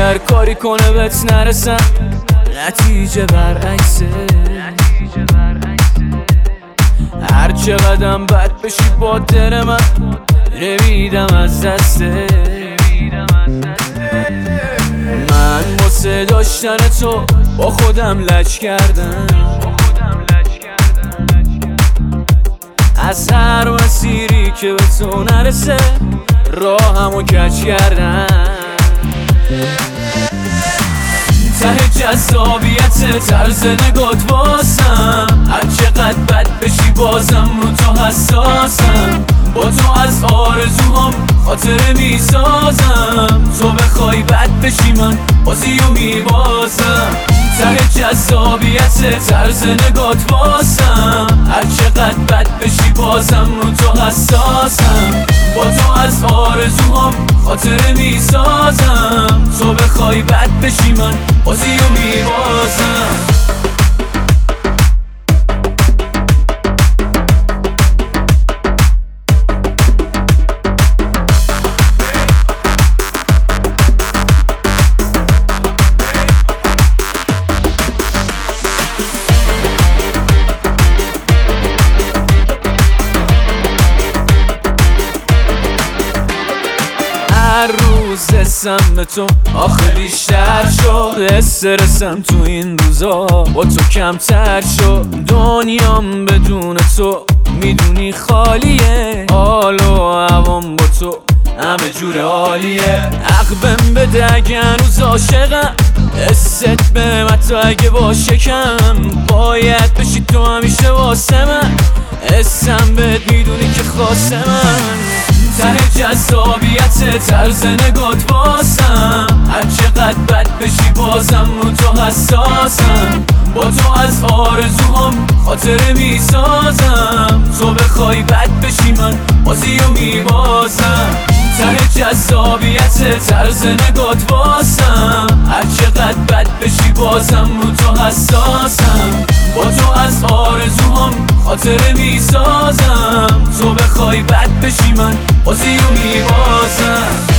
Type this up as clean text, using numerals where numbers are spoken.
هر کاری کنه بهت نرسم، نتیجه برعکسه. هر چقدرم بد بشی با دل من، نمیدم از دسته. من واسه داشتن تو با خودم لج کردم، از هر مسیری که به تو نرسه راهمو کج کردم. ته جذابیت طرز نگات واسم، هر چقدر بد بشی بازم رو تو حساسم. با تو از آرزوهام خاطره میسازم، تو بخوای بد بشی من بازیو میبازم. ته جذابیت طرز نگات واسم، هر چقدر بد بشی بازم رو تو حساسم. با تو از آرزوهام خاطره میسازم، تو بخوای بد بشی من بازیو میبازم. هر روز حسم به تو آخه بیشتر شد، استرسم تو این روزا با تو کمتر شد. دنیام بدون تو میدونی خالیه، حال و هوام با تو همه جور عالیه. عقبم بده اگه هنوز عاشقم، حست به من تو اگه با شکم باید بشی تو همیشه واسه من. حسم بهت میدونی که خاصه من. ته جذابیت طرز نگات واسم، هر چقدر بد بشی بازم رو تو حساسم. با تو از آرزوهام خاطره میسازم، تو بخوای بد بشی من بازیو میبازم. ته جذابیت طرز نگات واسم، هر چقدر بد بشی بازم رو تو حساسم. با تو از آرزوهام خاطره میسازم، تو بخوای بد بشی من بازیو میبازم.